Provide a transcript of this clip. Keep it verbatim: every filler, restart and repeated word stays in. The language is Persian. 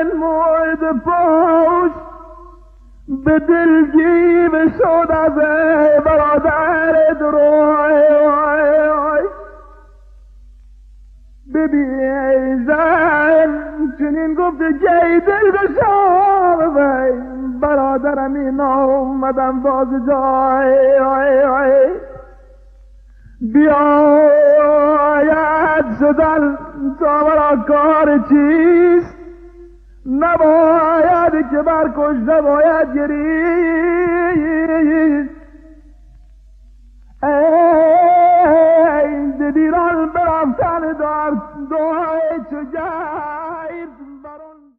موعد پشت به دلگیر شد از برادر دروی ببین زن چنین گفت که دل بشام برادرم این آمدم باز جای بیاید شدن تا برا کار چیست نباید که برکش نباید گریست ای دلیران برفتن دار